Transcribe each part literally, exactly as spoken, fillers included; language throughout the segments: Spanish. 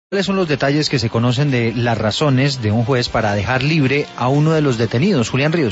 ¿Cuáles son los detalles que se conocen de las razones de un juez para dejar libre a uno de los detenidos? Julián Ríos.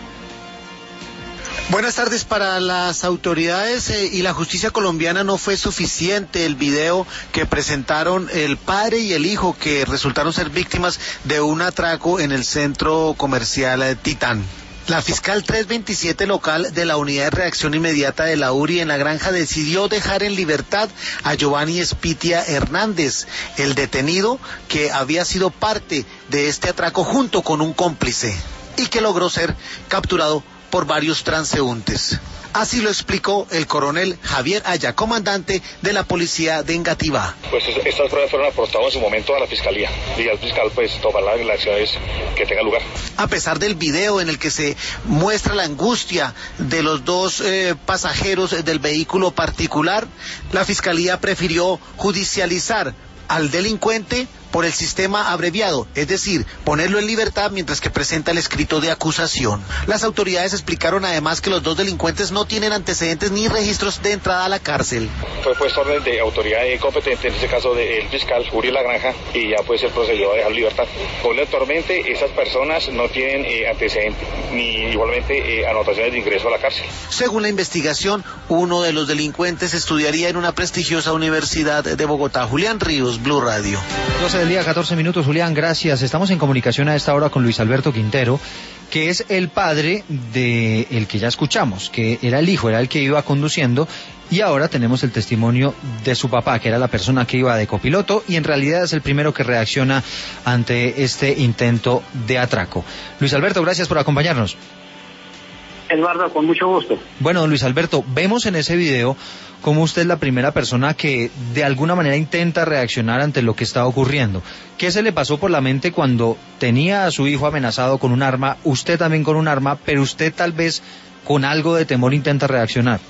Buenas tardes. Para las autoridades eh, y la justicia colombiana no fue suficiente el video que presentaron el padre y el hijo que resultaron ser víctimas de un atraco en el centro comercial eh, Titán. La fiscal trescientos veintisiete local de la Unidad de Reacción Inmediata de la U R I en La Granja decidió dejar en libertad a Giovanni Espitia Hernández, el detenido que había sido parte de este atraco junto con un cómplice y que logró ser capturado por varios transeúntes. Así lo explicó el coronel Javier Aya, comandante de la policía de Engativá. Pues estas pruebas fueron aportadas en su momento a la fiscalía y al fiscal pues tomará las acciones que tengan lugar. A pesar del video en el que se muestra la angustia de los dos eh, pasajeros del vehículo particular, la fiscalía prefirió judicializar al delincuente por el sistema abreviado, es decir, ponerlo en libertad mientras que presenta el escrito de acusación. Las autoridades explicaron además que los dos delincuentes no tienen antecedentes ni registros de entrada a la cárcel. Fue puesto orden de autoridad competente, en este caso del fiscal Uriel La Granja, y ya pues el procedió a dejar libertad. Actualmente esas personas no tienen eh, antecedentes ni igualmente eh, anotaciones de ingreso a la cárcel. Según la investigación, uno de los delincuentes estudiaría en una prestigiosa universidad de Bogotá. Julián Ríos, Blue Radio. doce del día, catorce minutos, Julián, gracias. Estamos en comunicación a esta hora con Luis Alberto Quintero, que es el padre de el que ya escuchamos, que era el hijo, era el que iba conduciendo, y ahora tenemos el testimonio de su papá, que era la persona que iba de copiloto, y en realidad es el primero que reacciona ante este intento de atraco. Luis Alberto, gracias por acompañarnos. Eduardo, con mucho gusto. Bueno, Luis Alberto, vemos en ese video cómo usted es la primera persona que de alguna manera intenta reaccionar ante lo que está ocurriendo. ¿Qué se le pasó por la mente cuando tenía a su hijo amenazado con un arma, usted también con un arma, pero usted tal vez con algo de temor intenta reaccionar?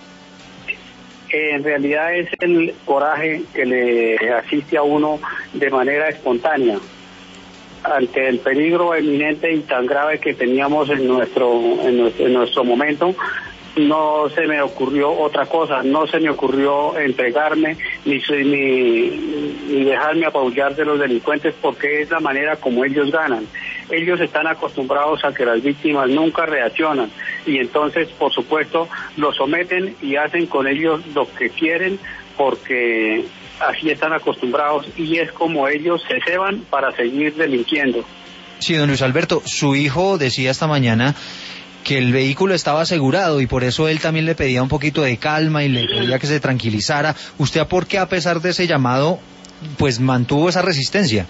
En realidad es el coraje que le asiste a uno de manera espontánea ante el peligro eminente y tan grave que teníamos en nuestro en nuestro, en nuestro momento. No se me ocurrió otra cosa, no se me ocurrió entregarme ni, ni, ni dejarme apabullar de los delincuentes, porque es la manera como ellos ganan. Ellos están acostumbrados a que las víctimas nunca reaccionan y entonces, por supuesto, los someten y hacen con ellos lo que quieren, porque así están acostumbrados y es como ellos se ceban para seguir delinquiendo. Sí, don Luis Alberto, su hijo decía esta mañana que el vehículo estaba asegurado y por eso él también le pedía un poquito de calma y le pedía que se tranquilizara. ¿Usted por qué, a pesar de ese llamado, pues mantuvo esa resistencia?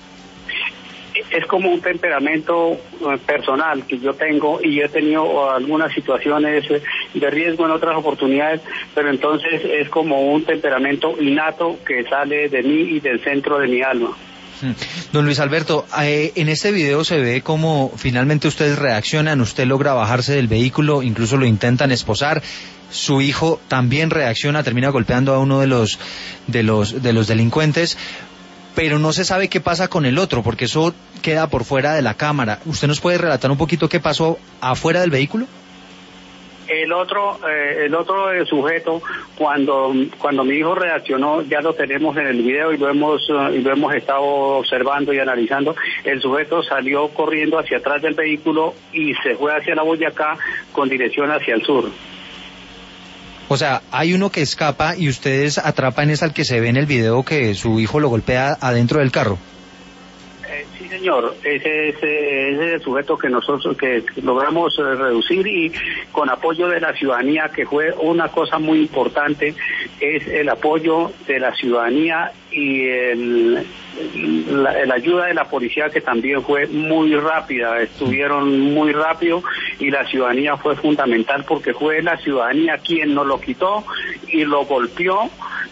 Es como un temperamento personal que yo tengo y he tenido algunas situaciones de riesgo en otras oportunidades, pero entonces es como un temperamento innato que sale de mí y del centro de mi alma. Don Luis Alberto, eh, en este video se ve cómo finalmente ustedes reaccionan, usted logra bajarse del vehículo, incluso lo intentan esposar, su hijo también reacciona, termina golpeando a uno de los de los de los delincuentes, pero no se sabe qué pasa con el otro, porque eso queda por fuera de la cámara. ¿Usted nos puede relatar un poquito qué pasó afuera del vehículo? El otro, eh, el otro sujeto, cuando cuando mi hijo reaccionó, ya lo tenemos en el video y lo hemos uh, y lo hemos estado observando y analizando. El sujeto salió corriendo hacia atrás del vehículo y se fue hacia la Boyacá con dirección hacia el sur. O sea, hay uno que escapa y ustedes atrapan es al que se ve en el video que su hijo lo golpea adentro del carro. Eh, sí, señor, ese es, ese es el sujeto que nosotros que logramos eh, reducir, y con apoyo de la ciudadanía, que fue una cosa muy importante, es el apoyo de la ciudadanía y el, la, la ayuda de la policía, que también fue muy rápida, estuvieron muy rápido, y la ciudadanía fue fundamental porque fue la ciudadanía quien nos lo quitó y lo golpeó,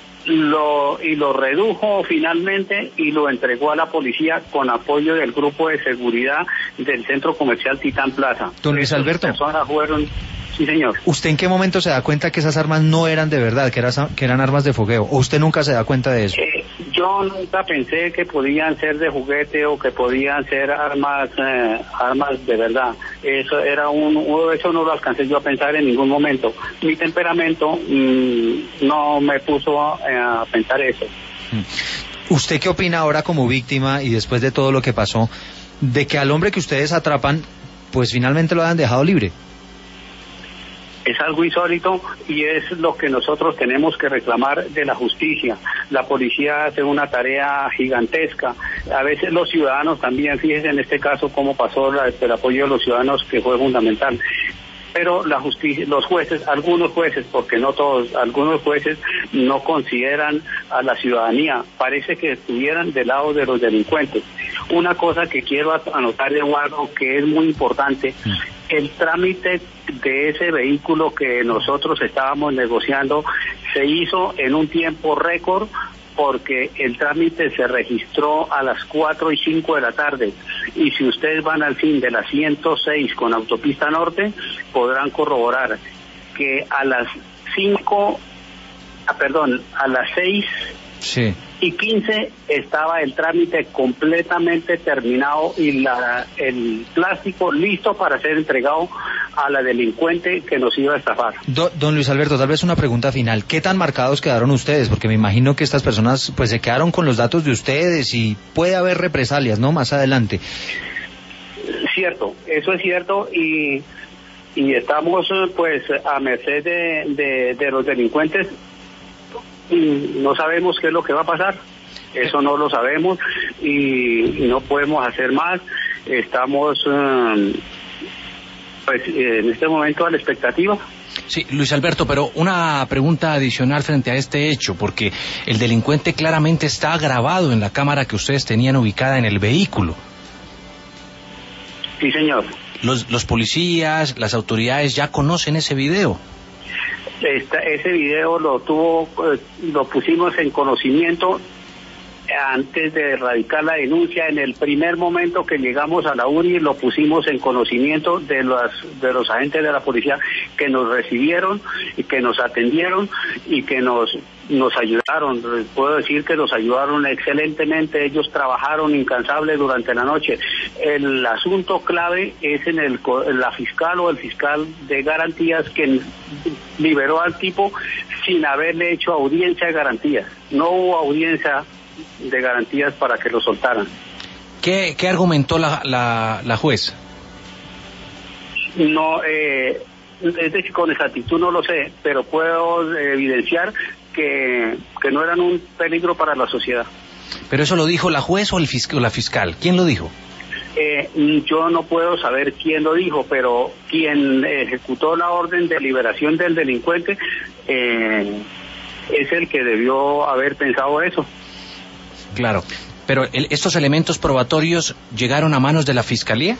lo y lo redujo finalmente y lo entregó a la policía con apoyo del grupo de seguridad del centro comercial Titán Plaza. Don Luis Alberto, Esas personas fueron... Sí, señor. ¿Usted en qué momento se da cuenta que esas armas no eran de verdad, que, era, que eran armas de fogueo? ¿O usted nunca se da cuenta de eso? Eh, yo nunca pensé que podían ser de juguete o que podían ser armas eh, armas de verdad. Eso era un, eso no lo alcancé yo a pensar en ningún momento. Mi temperamento mmm, no me puso a, a pensar eso. ¿Usted qué opina ahora como víctima y después de todo lo que pasó, de que al hombre que ustedes atrapan, pues finalmente lo hayan dejado libre? Es algo insólito y es lo que nosotros tenemos que reclamar de la justicia. La policía hace una tarea gigantesca. A veces los ciudadanos también, fíjense en este caso cómo pasó la, el apoyo de los ciudadanos, que fue fundamental. Pero la justicia, los jueces, algunos jueces, porque no todos, algunos jueces no consideran a la ciudadanía, parece que estuvieran del lado de los delincuentes. Una cosa que quiero anotar, Eduardo, que es muy importante, el trámite de ese vehículo que nosotros estábamos negociando se hizo en un tiempo récord, porque el trámite se registró a las cuatro y cinco de la tarde, y si ustedes van al fin de la ciento seis con Autopista Norte, podrán corroborar que a las cinco, ah, perdón, a las seis sí. y quince estaba el trámite completamente terminado y la, el plástico listo para ser entregado a la delincuente que nos iba a estafar. Do, don Luis Alberto, tal vez una pregunta final. ¿Qué tan marcados quedaron ustedes? Porque me imagino que estas personas pues se quedaron con los datos de ustedes y puede haber represalias, ¿no? Más adelante. Cierto, eso es cierto, y, y estamos pues a merced de, de, de los delincuentes. No sabemos qué es lo que va a pasar, eso no lo sabemos y, y no podemos hacer más. Estamos um, pues en este momento a la expectativa. Sí, Luis Alberto, pero una pregunta adicional frente a este hecho, porque el delincuente claramente está grabado en la cámara que ustedes tenían ubicada en el vehículo. Sí, señor. Los, los policías, las autoridades ya conocen ese video. Esta, ese video lo tuvo, eh, lo pusimos en conocimiento antes de erradicar la denuncia. En el primer momento que llegamos a la U R I, lo pusimos en conocimiento de los, de los agentes de la policía que nos recibieron y que nos atendieron y que nos, nos ayudaron. Puedo decir que nos ayudaron excelentemente. Ellos trabajaron incansables durante la noche. El asunto clave es en el, la fiscal o el fiscal de garantías, que liberó al tipo sin haberle hecho audiencia de garantías. No hubo audiencia de garantías para que lo soltaran. ¿Qué, qué argumentó la, la, la juez? No, eh, es decir, con exactitud no lo sé, pero puedo evidenciar que, que no eran un peligro para la sociedad. ¿Pero eso lo dijo la juez o, el fisc- o la fiscal? ¿Quién lo dijo? Eh, yo no puedo saber quién lo dijo, pero quien ejecutó la orden de liberación del delincuente eh, es el que debió haber pensado eso. Claro, pero el, ¿estos elementos probatorios llegaron a manos de la Fiscalía?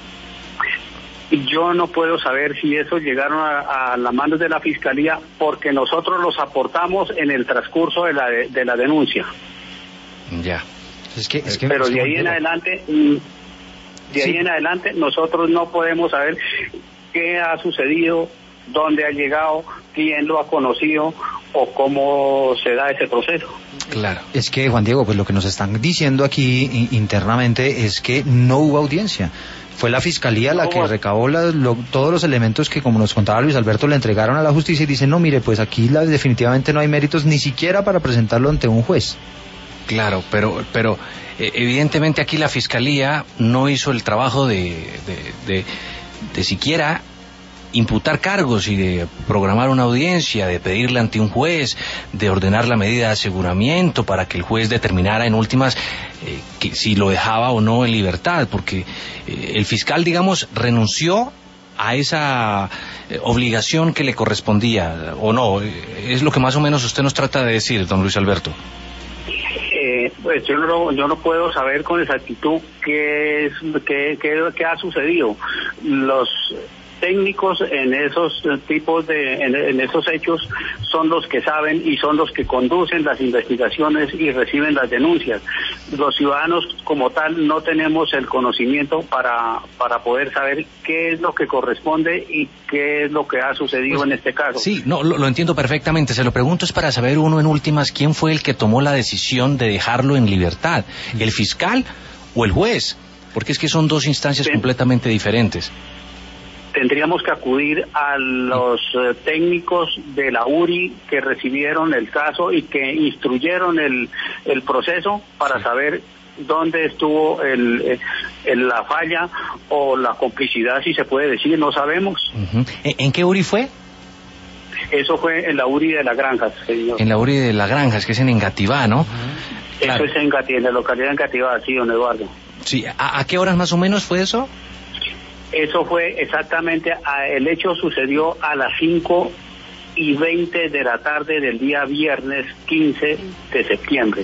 Yo no puedo saber si esos llegaron a, a las manos de la Fiscalía, porque nosotros los aportamos en el transcurso de la, de, de la denuncia. Ya. Es que, es que, pero es que de ahí en adelante, de ahí sí. en adelante nosotros no podemos saber qué ha sucedido, dónde ha llegado, quién lo ha conocido o cómo se da ese proceso. Claro. Es que, Juan Diego, pues lo que nos están diciendo aquí internamente es que no hubo audiencia. Fue la Fiscalía la que recabó la, lo, todos los elementos que, como nos contaba Luis Alberto, le entregaron a la justicia y dicen, no, mire, pues aquí la, definitivamente no hay méritos ni siquiera para presentarlo ante un juez. Claro, pero pero eh, evidentemente aquí la Fiscalía no hizo el trabajo de, de, de, de siquiera imputar cargos y de programar una audiencia, de pedirle ante un juez, de ordenar la medida de aseguramiento para que el juez determinara en últimas eh, que si lo dejaba o no en libertad, porque eh, el fiscal, digamos, renunció a esa eh, obligación que le correspondía, ¿o no? Es lo que más o menos usted nos trata de decir, don Luis Alberto. Eh, pues yo no, yo no puedo saber con exactitud qué es, qué, qué, qué ha sucedido. Los técnicos en esos tipos de, en, en esos hechos son los que saben y son los que conducen las investigaciones y reciben las denuncias. Los ciudadanos como tal no tenemos el conocimiento para, para poder saber qué es lo que corresponde y qué es lo que ha sucedido pues, en este caso. Sí, no, lo, lo entiendo perfectamente. Se lo pregunto es para saber uno en últimas quién fue el que tomó la decisión de dejarlo en libertad, el fiscal o el juez, porque es que son dos instancias sí. completamente diferentes. tendríamos que acudir a los eh, técnicos de la U R I que recibieron el caso y que instruyeron el, el proceso para saber dónde estuvo el, el, la falla o la complicidad, si se puede decir, no sabemos. Uh-huh. ¿En qué U R I fue? Eso fue en la U R I de La Granja, señor. En la U R I de La Granja, es que es en Engativá, ¿no? Uh-huh. Claro. Eso es en Engativá, en la localidad de Engativá, sí, don Eduardo. Sí, ¿a, a qué horas más o menos fue eso? Eso fue exactamente, a, el hecho sucedió a las cinco y veinte de la tarde del día viernes quince de septiembre.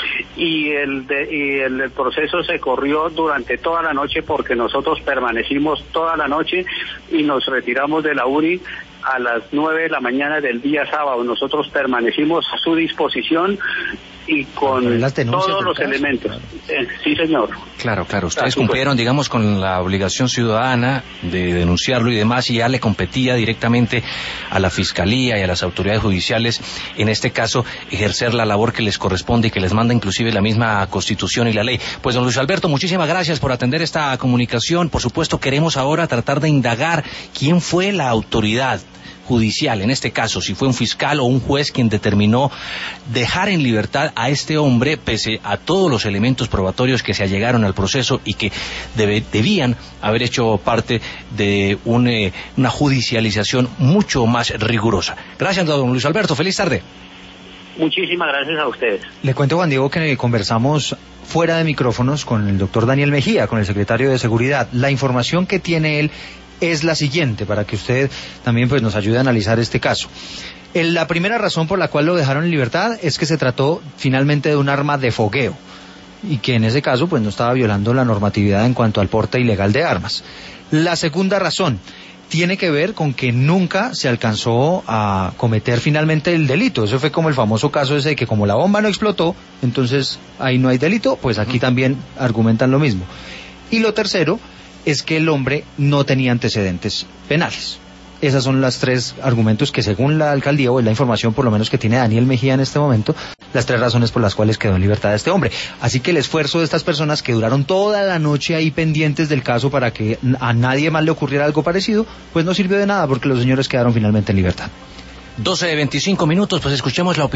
Y el, de, y el, el proceso se corrió durante toda la noche porque nosotros permanecimos toda la noche y nos retiramos de la U R I a las nueve de la mañana del día sábado. Nosotros permanecimos a su disposición y con todos los caso, elementos. Claro. Eh, sí, señor. Claro, claro. Ustedes Así cumplieron, fue. digamos, con la obligación ciudadana de denunciarlo y demás, y ya le competía directamente a la Fiscalía y a las autoridades judiciales, en este caso, ejercer la labor que les corresponde y que les manda inclusive la misma Constitución y la ley. Pues, don Luis Alberto, muchísimas gracias por atender esta comunicación. Por supuesto, queremos ahora tratar de indagar quién fue la autoridad judicial, en este caso, si fue un fiscal o un juez quien determinó dejar en libertad a este hombre, pese a todos los elementos probatorios que se allegaron al proceso y que debe, debían haber hecho parte de un, eh, una judicialización mucho más rigurosa. Gracias, don Luis Alberto. Feliz tarde. Muchísimas gracias a ustedes. Le cuento, Juan Diego, que conversamos fuera de micrófonos con el doctor Daniel Mejía, con el secretario de Seguridad. La información que tiene él es la siguiente, para que usted también pues nos ayude a analizar este caso. El, la primera razón por la cual lo dejaron en libertad es que se trató finalmente de un arma de fogueo y que en ese caso pues no estaba violando la normatividad en cuanto al porte ilegal de armas. La segunda razón tiene que ver con que nunca se alcanzó a cometer finalmente el delito. Eso fue como el famoso caso ese de que como la bomba no explotó, entonces ahí no hay delito, pues aquí también argumentan lo mismo. Y lo tercero es que el hombre no tenía antecedentes penales. Esos son los tres argumentos que según la alcaldía, o es la información por lo menos que tiene Daniel Mejía en este momento, las tres razones por las cuales quedó en libertad este hombre. Así que el esfuerzo de estas personas que duraron toda la noche ahí pendientes del caso para que a nadie más le ocurriera algo parecido, pues no sirvió de nada porque los señores quedaron finalmente en libertad. doce de veinticinco minutos, pues escuchemos la opinión.